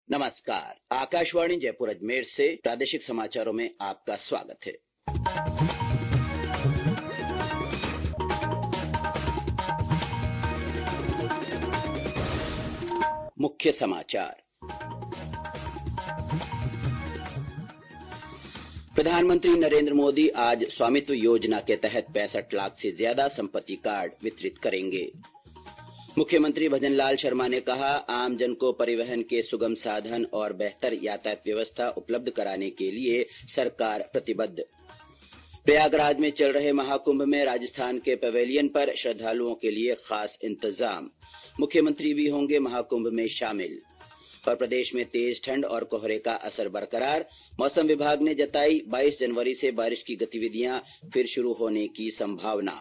नमस्कार। आकाशवाणी जयपुर अजमेर से प्रादेशिक समाचारों में आपका स्वागत है। मुख्य समाचार। प्रधानमंत्री नरेंद्र मोदी आज स्वामित्व योजना के तहत 65 लाख से ज्यादा संपत्ति कार्ड वितरित करेंगे। मुख्यमंत्री भजनलाल शर्मा ने कहा, आमजन को परिवहन के सुगम साधन और बेहतर यातायात व्यवस्था उपलब्ध कराने के लिए सरकार प्रतिबद्ध। प्रयागराज में चल रहे महाकुंभ में राजस्थान के पवेलियन पर श्रद्धालुओं के लिए खास इंतजाम। मुख्यमंत्री भी होंगे महाकुंभ में शामिल। और प्रदेश में तेज ठंड और कोहरे का असर बरकरार। मौसम विभाग ने जताई 22 जनवरी से बारिश की गतिविधियां फिर शुरू होने की संभावना।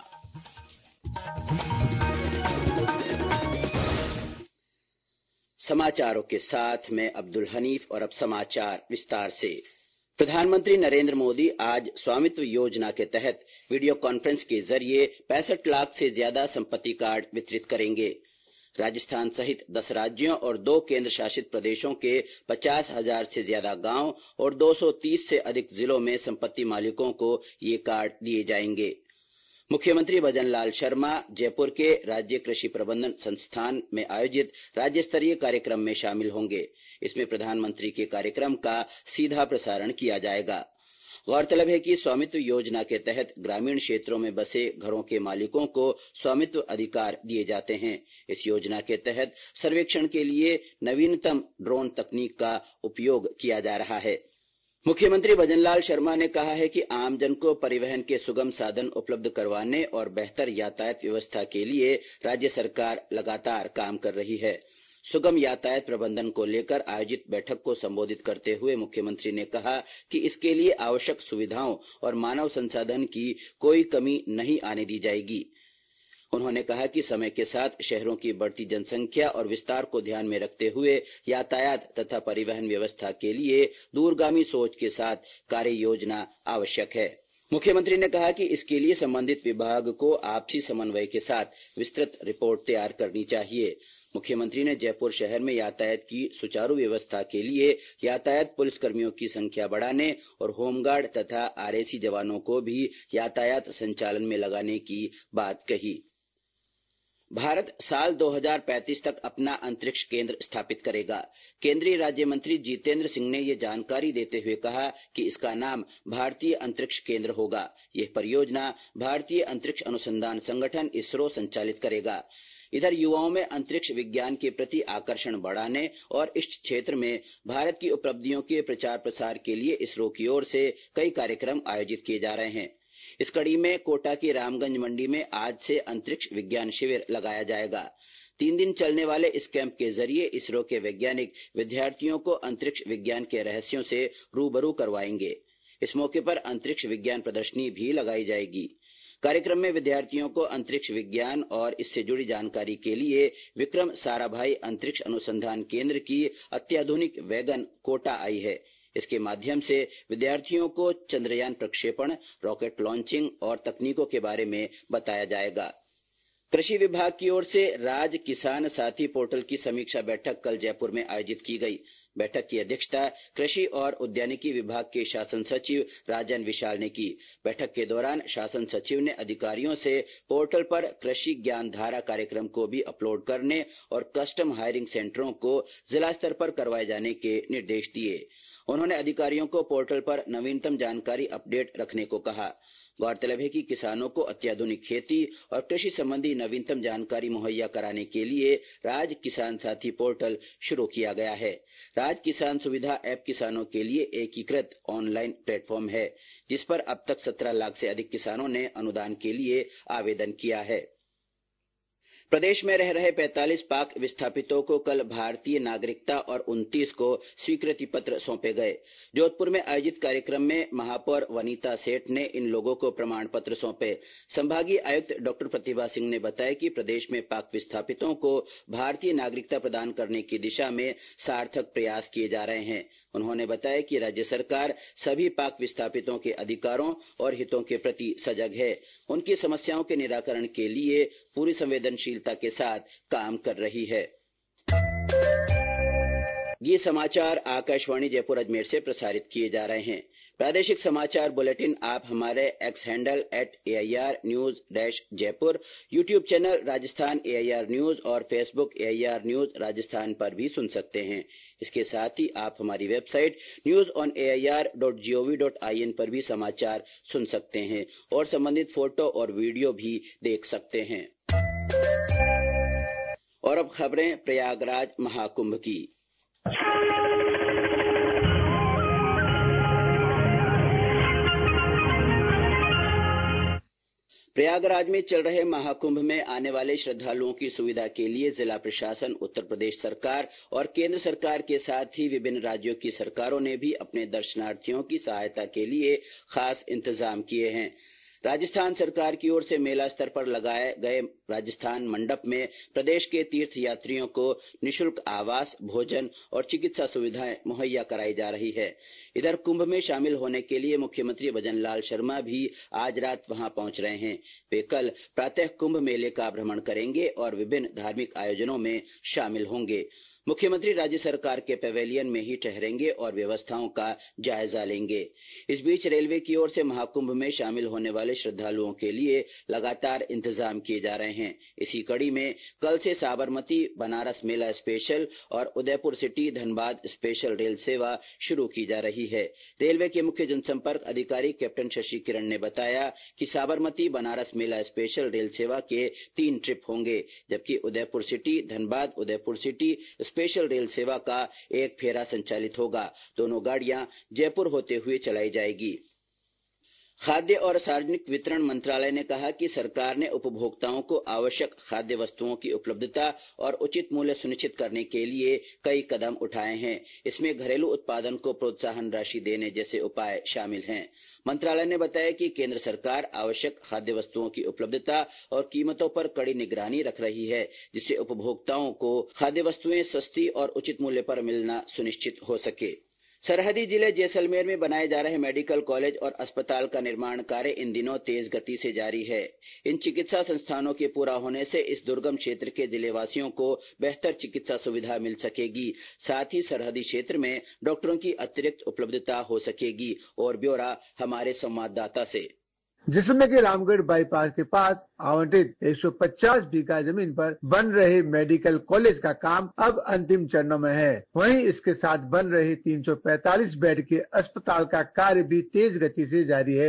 समाचारों के साथ मैं अब्दुल हनीफ और अब समाचार विस्तार से। प्रधानमंत्री नरेंद्र मोदी आज स्वामित्व योजना के तहत वीडियो कॉन्फ्रेंस के जरिए 65 लाख से ज्यादा संपत्ति कार्ड वितरित करेंगे। राजस्थान सहित 10 राज्यों और 2 केंद्र शासित प्रदेशों के 50,000 से ज्यादा गांव और 230 से अधिक जिलों में संपत्ति मालिकों को ये कार्ड दिए जाएंगे। मुख्यमंत्री भजनलाल शर्मा जयपुर के राज्य कृषि प्रबंधन संस्थान में आयोजित राज्य स्तरीय कार्यक्रम में शामिल होंगे। इसमें प्रधानमंत्री के कार्यक्रम का सीधा प्रसारण किया जाएगा। गौरतलब है कि स्वामित्व योजना के तहत ग्रामीण क्षेत्रों में बसे घरों के मालिकों को स्वामित्व अधिकार दिए जाते हैं। इस योजना के तहत सर्वेक्षण के लिए नवीनतम ड्रोन तकनीक का उपयोग किया जा रहा है। मुख्यमंत्री भजनलाल शर्मा ने कहा है कि आमजन को परिवहन के सुगम साधन उपलब्ध करवाने और बेहतर यातायात व्यवस्था के लिए राज्य सरकार लगातार काम कर रही है। सुगम यातायात प्रबंधन को लेकर आयोजित बैठक को संबोधित करते हुए मुख्यमंत्री ने कहा कि इसके लिए आवश्यक सुविधाओं और मानव संसाधन की कोई कमी नहीं आने दी जाएगी। उन्होंने कहा कि समय के साथ शहरों की बढ़ती जनसंख्या और विस्तार को ध्यान में रखते हुए यातायात तथा परिवहन व्यवस्था के लिए दूरगामी सोच के साथ कार्य योजना आवश्यक है। मुख्यमंत्री ने कहा कि इसके लिए संबंधित विभाग को आपसी समन्वय के साथ विस्तृत रिपोर्ट तैयार करनी चाहिए। मुख्यमंत्री ने जयपुर शहर में यातायात की सुचारू व्यवस्था के लिए यातायात पुलिसकर्मियों की संख्या बढ़ाने और होमगार्ड तथा आरएसी जवानों को भी यातायात संचालन में लगाने की बात कही। भारत साल 2035 तक अपना अंतरिक्ष केंद्र स्थापित करेगा। केंद्रीय राज्य मंत्री जितेंद्र सिंह ने ये जानकारी देते हुए कहा कि इसका नाम भारतीय अंतरिक्ष केंद्र होगा। यह परियोजना भारतीय अंतरिक्ष अनुसंधान संगठन इसरो संचालित करेगा। इधर युवाओं में अंतरिक्ष विज्ञान के प्रति आकर्षण बढ़ाने और इस क्षेत्र में भारत की उपलब्धियों के प्रचार प्रसार के लिए इसरो की ओर से कई कार्यक्रम आयोजित किए जा रहे हैं। इस कड़ी में कोटा की रामगंज मंडी में आज से अंतरिक्ष विज्ञान शिविर लगाया जाएगा। 3 दिन चलने वाले इस कैंप के जरिए इसरो के वैज्ञानिक विद्यार्थियों को अंतरिक्ष विज्ञान के रहस्यों से रूबरू करवाएंगे। इस मौके पर अंतरिक्ष विज्ञान प्रदर्शनी भी लगाई जाएगी। कार्यक्रम में विद्यार्थियों को अंतरिक्ष विज्ञान और इससे जुड़ी जानकारी के लिए विक्रम साराभाई अंतरिक्ष अनुसंधान केंद्र की अत्याधुनिक वैगन कोटा आई है। इसके माध्यम से विद्यार्थियों को चंद्रयान प्रक्षेपण, रॉकेट लॉन्चिंग और तकनीकों के बारे में बताया जाएगा। कृषि विभाग की ओर से राज किसान साथी पोर्टल की समीक्षा बैठक कल जयपुर में आयोजित की गई। बैठक की अध्यक्षता कृषि और उद्यानिकी विभाग के शासन सचिव राजन विशाल ने की। बैठक के दौरान शासन सचिव ने अधिकारियों से पोर्टल पर कृषि ज्ञान धारा कार्यक्रम को भी अपलोड करने और कस्टम हायरिंग सेंटरों को जिला स्तर पर करवाए जाने के निर्देश दिए। उन्होंने अधिकारियों को पोर्टल पर नवीनतम जानकारी अपडेट रखने को कहा। गौरतलब है कि किसानों को अत्याधुनिक खेती और कृषि संबंधी नवीनतम जानकारी मुहैया कराने के लिए राज किसान साथी पोर्टल शुरू किया गया है। राज किसान सुविधा ऐप किसानों के लिए एकीकृत ऑनलाइन प्लेटफॉर्म है, जिस पर अब तक 17 लाख से अधिक किसानों ने अनुदान के लिए आवेदन किया है। प्रदेश में रह रहे 45 पाक विस्थापितों को कल भारतीय नागरिकता और 29 को स्वीकृति पत्र सौंपे गए। जोधपुर में आयोजित कार्यक्रम में महापौर वनीता सेठ ने इन लोगों को प्रमाण पत्र सौंपे। संभागीय आयुक्त डॉक्टर प्रतिभा सिंह ने बताया कि प्रदेश में पाक विस्थापितों को भारतीय नागरिकता प्रदान करने की दिशा में सार्थक प्रयास किए जा रहे हैं। उन्होंने बताया कि राज्य सरकार सभी पाक विस्थापितों के अधिकारों और हितों के प्रति सजग है। उनकी समस्याओं के निराकरण के लिए पूरी संवेदनशीलता के साथ काम कर रही है। ये समाचार आकाशवाणी जयपुर अजमेर से प्रसारित किए जा रहे हैं। प्रादेशिक समाचार बुलेटिन आप हमारे एक्स हैंडल @AIRnews-जयपुर, YouTube channel Rajasthan AIR news और फेसबुक AIR न्यूज राजस्थान पर भी सुन सकते हैं। इसके साथ ही आप हमारी वेबसाइट news.air.gov.in पर भी समाचार सुन सकते हैं और संबंधित फोटो और वीडियो भी देख सकते हैं। और अब खबरें प्रयागराज महाकुंभ की। प्रयागराज में चल रहे महाकुंभ में आने वाले श्रद्धालुओं की सुविधा के लिए जिला प्रशासन, उत्तर प्रदेश सरकार और केंद्र सरकार के साथ ही विभिन्न राज्यों की सरकारों ने भी अपने दर्शनार्थियों की सहायता के लिए खास इंतजाम किए हैं। राजस्थान सरकार की ओर से मेला स्तर पर लगाए गए राजस्थान मंडप में प्रदेश के तीर्थ यात्रियों को निःशुल्क आवास, भोजन और चिकित्सा सुविधाएं मुहैया कराई जा रही है। इधर कुंभ में शामिल होने के लिए मुख्यमंत्री भजनलाल शर्मा भी आज रात वहां पहुंच रहे हैं। वे कल प्रातः कुंभ मेले का भ्रमण करेंगे और विभिन्न धार्मिक आयोजनों में शामिल होंगे। मुख्यमंत्री राज्य सरकार के पैवेलियन में ही ठहरेंगे और व्यवस्थाओं का जायजा लेंगे। इस बीच रेलवे की ओर से महाकुंभ में शामिल होने वाले श्रद्धालुओं के लिए लगातार इंतजाम किए जा रहे हैं। इसी कड़ी में कल से साबरमती बनारस मेला स्पेशल और Udaipur city Dhanbad special rail सेवा शुरू की जा रही है। रेलवे के मुख्य जनसंपर्क अधिकारी कैप्टन शशि किरण ने बताया कि साबरमती बनारस मेला स्पेशल रेल सेवा के 3 ट्रिप होंगे, जबकि Udaipur city Dhanbad Udaipur city special rail सेवा का एक फेरा संचालित होगा। दोनों गाड़ियां जयपुर होते हुए चलाई जाएगी। खाद्य और सार्वजनिक वितरण मंत्रालय ने कहा कि सरकार ने उपभोक्ताओं को आवश्यक खाद्य वस्तुओं की उपलब्धता और उचित मूल्य सुनिश्चित करने के लिए कई कदम उठाए हैं। इसमें घरेलू उत्पादन को प्रोत्साहन राशि देने जैसे उपाय शामिल हैं। मंत्रालय ने बताया कि केंद्र सरकार आवश्यक खाद्य वस्तुओं की उपलब्धता और कीमतों पर कड़ी निगरानी रख रही है, जिससे उपभोक्ताओं को खाद्य वस्तुएं सस्ती और उचित मूल्य पर मिलना सुनिश्चित हो सके। सरहदी जिले जैसलमेर में बनाए जा रहे मेडिकल कॉलेज और अस्पताल का निर्माण कार्य इन दिनों तेज गति से जारी है। इन चिकित्सा संस्थानों के पूरा होने से इस दुर्गम क्षेत्र के जिलेवासियों को बेहतर चिकित्सा सुविधा मिल सकेगी। साथ ही सरहदी क्षेत्र में डॉक्टरों की अतिरिक्त उपलब्धता हो सकेगी। और ब्यौरा हमारे संवाददाता से। जिसमें कि रामगढ़ बाईपास के पास आवंटित 150 बीघा जमीन पर बन रहे मेडिकल कॉलेज का काम अब अंतिम चरणों में है। वहीं इसके साथ बन रहे 345 बेड के अस्पताल का कार्य भी तेज गति से जारी है।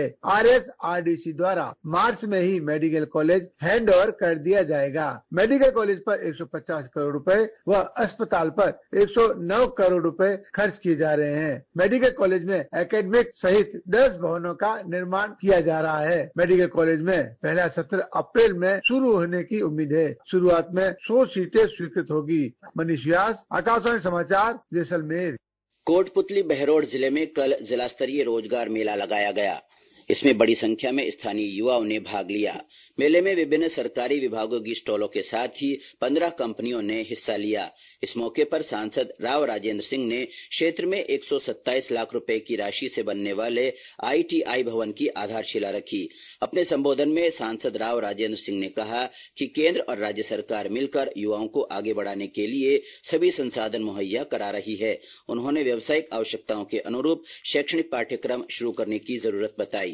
RSRDC द्वारा मार्च में ही मेडिकल कॉलेज हैंड ओवर कर दिया जाएगा। मेडिकल कॉलेज पर 150 करोड़ रुपए व अस्पताल पर 109 करोड़ रुपए खर्च किए जा रहे हैं। मेडिकल कॉलेज में एकेडमिक सहित 10 भवनों का निर्माण किया जा रहा है। मेडिकल कॉलेज में पहला सत्र अप्रैल में शुरू होने की उम्मीद है। शुरुआत में 100 सीटें स्वीकृत होगी। मनीष व्यास, आकाशवाणी समाचार, जैसलमेर। कोटपुतली बहरोड जिले में कल जिला स्तरीय रोजगार मेला लगाया गया। इसमें बड़ी संख्या में स्थानीय युवाओं ने भाग लिया। मेले में विभिन्न सरकारी विभागों की स्टॉलों के साथ ही 15 कंपनियों ने हिस्सा लिया। इस मौके पर सांसद राव राजेंद्र सिंह ने क्षेत्र में 127 लाख रुपए की राशि से बनने वाले ITI भवन की आधारशिला रखी। अपने संबोधन में सांसद राव राजेंद्र सिंह ने कहा कि केंद्र और राज्य सरकार मिलकर युवाओं को आगे बढ़ाने के लिए सभी संसाधन मुहैया करा रही है। उन्होंने व्यावसायिक आवश्यकताओं के अनुरूप शैक्षणिक पाठ्यक्रम शुरू करने की जरूरत बताई।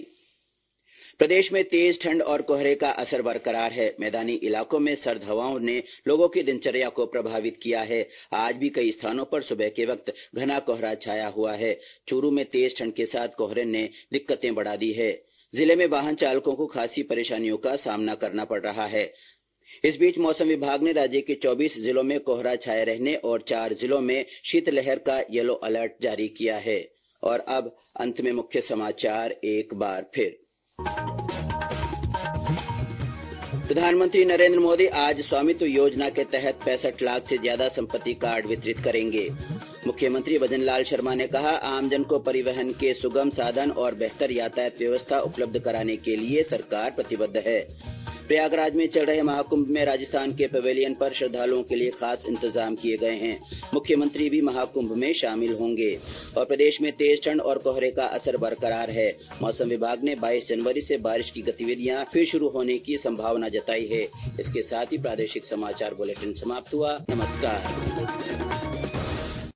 प्रदेश में तेज ठंड और कोहरे का असर बरकरार है। मैदानी इलाकों में सर्द हवाओं ने लोगों की दिनचर्या को प्रभावित किया है। आज भी कई स्थानों पर सुबह के वक्त घना कोहरा छाया हुआ है। चूरू में तेज ठंड के साथ कोहरे ने दिक्कतें बढ़ा दी है। जिले में वाहन चालकों को खासी परेशानियों का सामना करना पड़ रहा है। इस बीच मौसम विभाग ने राज्य के 24 जिलों में कोहरा छाये रहने और 4 जिलों में शीतलहर का येलो अलर्ट जारी किया है। और अब अंत में मुख्य समाचार एक बार फिर। प्रधानमंत्री नरेंद्र मोदी आज स्वामित्व योजना के तहत 65 लाख से ज्यादा संपत्ति कार्ड वितरित करेंगे। मुख्यमंत्री भजनलाल शर्मा ने कहा, आमजन को परिवहन के सुगम साधन और बेहतर यातायात व्यवस्था उपलब्ध कराने के लिए सरकार प्रतिबद्ध है। प्रयागराज में चल रहे महाकुंभ में राजस्थान के पवेलियन पर श्रद्धालुओं के लिए खास इंतजाम किए गए हैं। मुख्यमंत्री भी महाकुंभ में शामिल होंगे। और प्रदेश में तेज ठंड और कोहरे का असर बरकरार है। मौसम विभाग ने 22 जनवरी से बारिश की गतिविधियां फिर शुरू होने की संभावना जताई है। इसके साथ ही प्रादेशिक समाचार बुलेटिन समाप्त हुआ। नमस्कार।